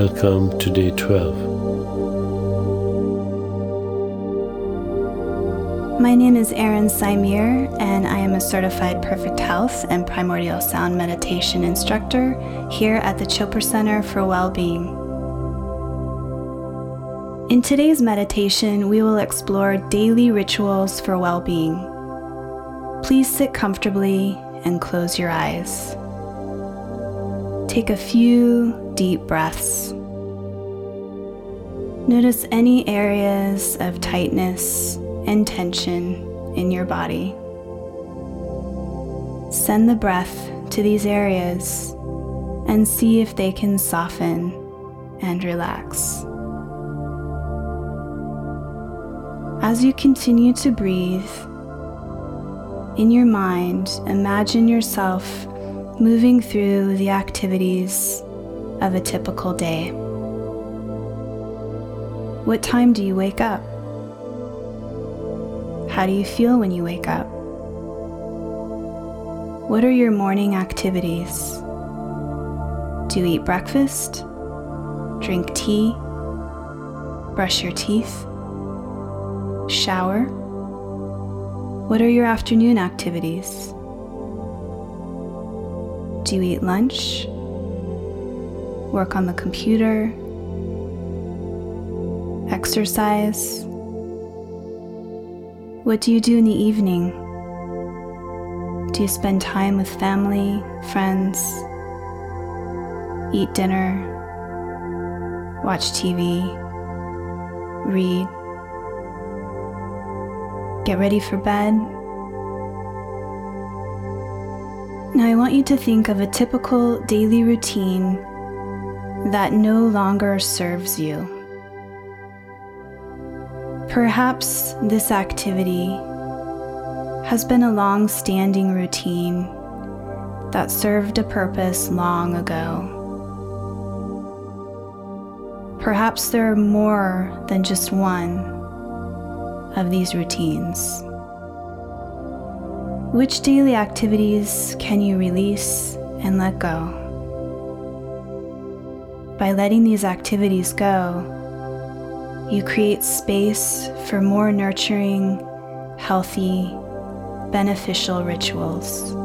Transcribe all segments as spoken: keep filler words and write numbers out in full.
Welcome to day twelve. My name is Erin Saimir, and I am a certified Perfect Health and Primordial Sound Meditation instructor here at the Chopra Center for Wellbeing. In today's meditation, we will explore daily rituals for well-being. Please sit comfortably and close your eyes. Take a few deep breaths. Notice any areas of tightness and tension in your body. Send the breath to these areas and see if they can soften and relax. As you continue to breathe, in your mind, imagine yourself moving through the activities of a typical day. What time do you wake up? How do you feel when you wake up? What are your morning activities? Do you eat breakfast? Drink tea? Brush your teeth? Shower? What are your afternoon activities? Do you eat lunch? Work on the computer? Exercise? What do you do in the evening? Do you spend time with family, friends? Eat dinner? Watch T V? Read? Get ready for bed? Now I want you to think of a typical daily routine that no longer serves you. Perhaps this activity has been a long-standing routine that served a purpose long ago. Perhaps there are more than just one of these routines. Which daily activities can you release and let go? By letting these activities go, you create space for more nurturing, healthy, beneficial rituals.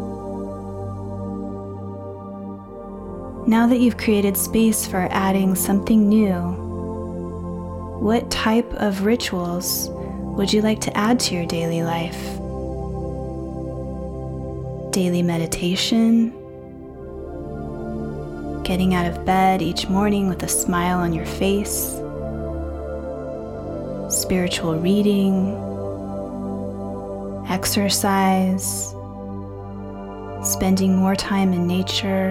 Now that you've created space for adding something new, what type of rituals would you like to add to your daily life? Daily meditation, getting out of bed each morning with a smile on your face, spiritual reading, exercise, spending more time in nature,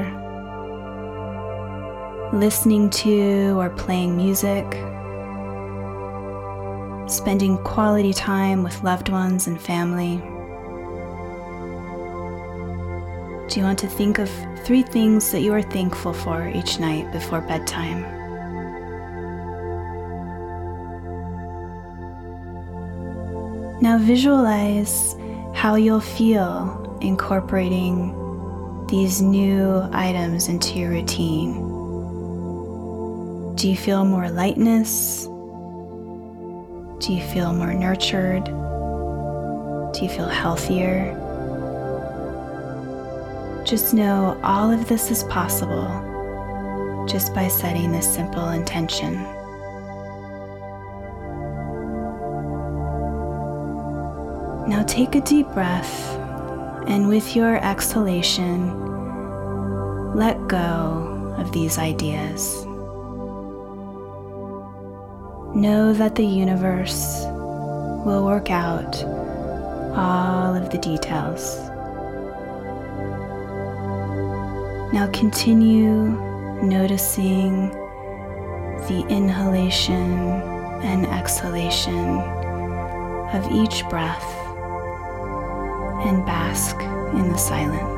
listening to or playing music, spending quality time with loved ones and family. Do you want to think of three things that you are thankful for each night before bedtime? Now visualize how you'll feel incorporating these new items into your routine. Do you feel more lightness? Do you feel more nurtured? Do you feel healthier? Just know all of this is possible just by setting this simple intention. Now take a deep breath, and with your exhalation, let go of these ideas. Know that the universe will work out all of the details. Now continue noticing the inhalation and exhalation of each breath, and bask in the silence.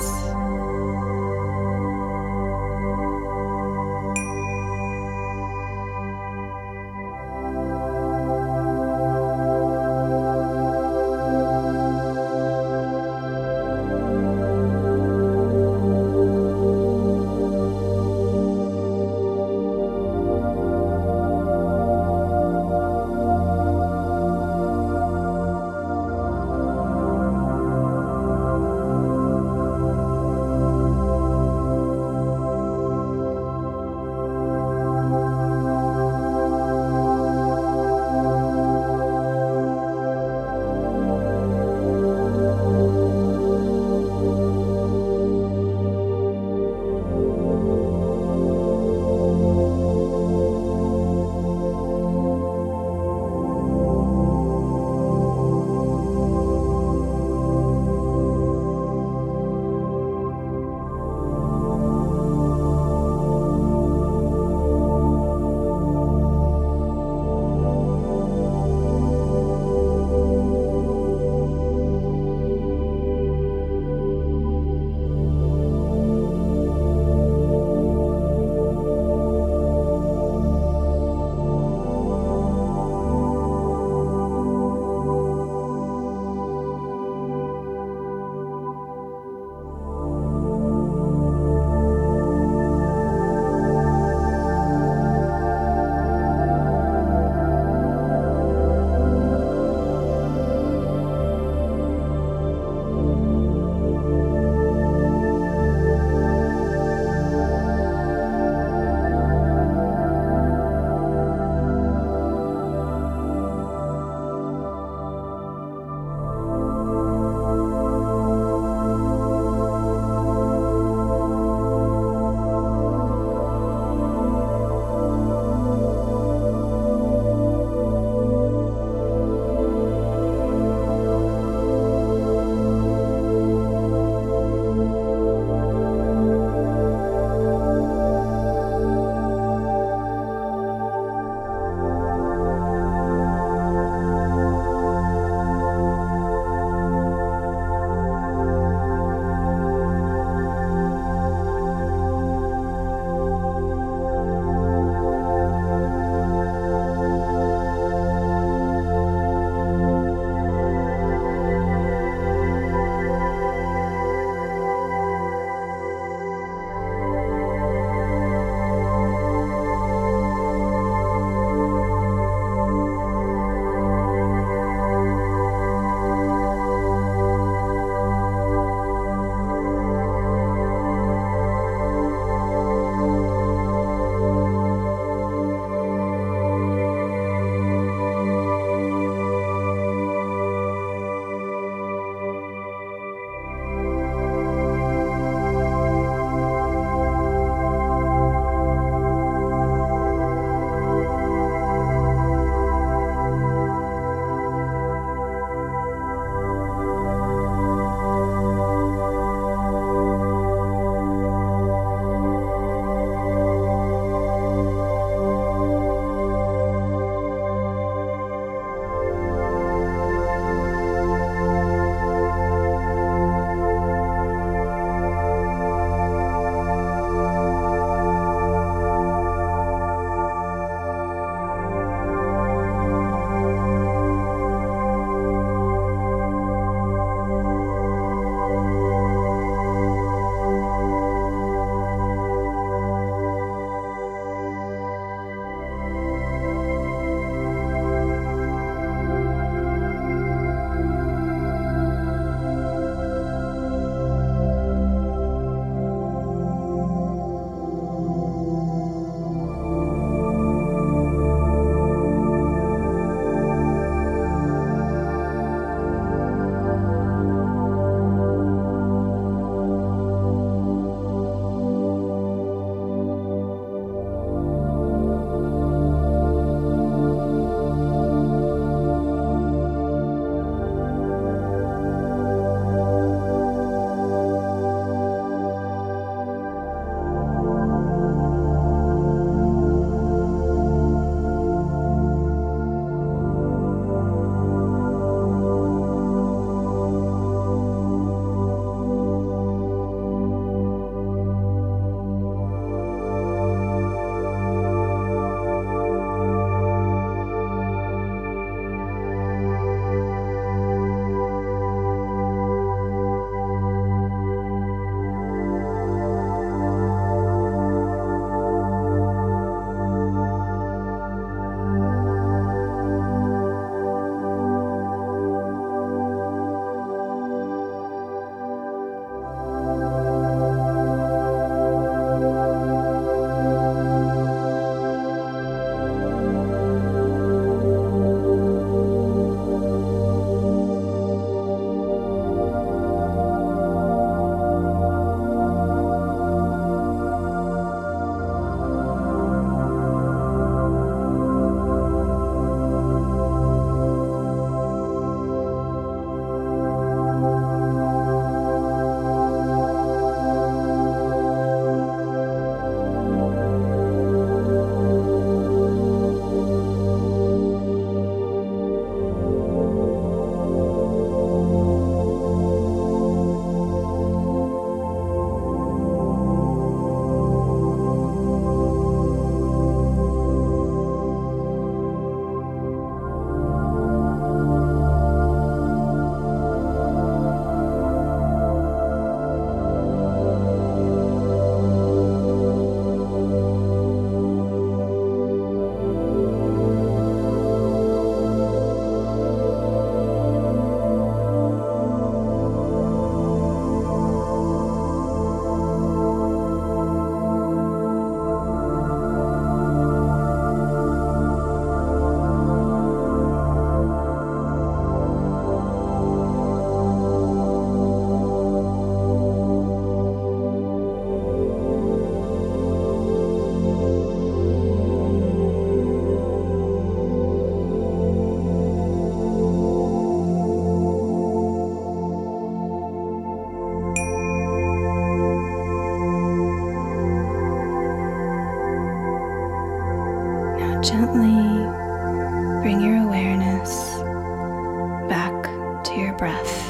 breath.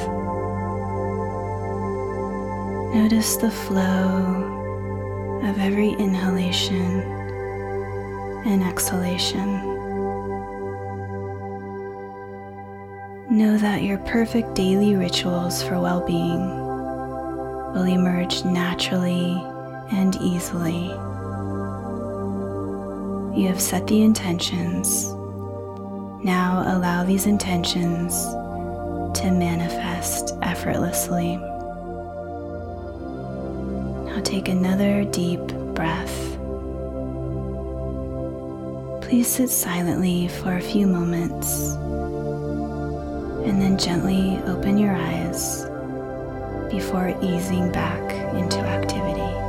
Notice the flow of every inhalation and exhalation. Know that your perfect daily rituals for well-being will emerge naturally and easily. You have set the intentions. Now allow these intentions to manifest effortlessly. Now take another deep breath. Please sit silently for a few moments and then gently open your eyes before easing back into activity.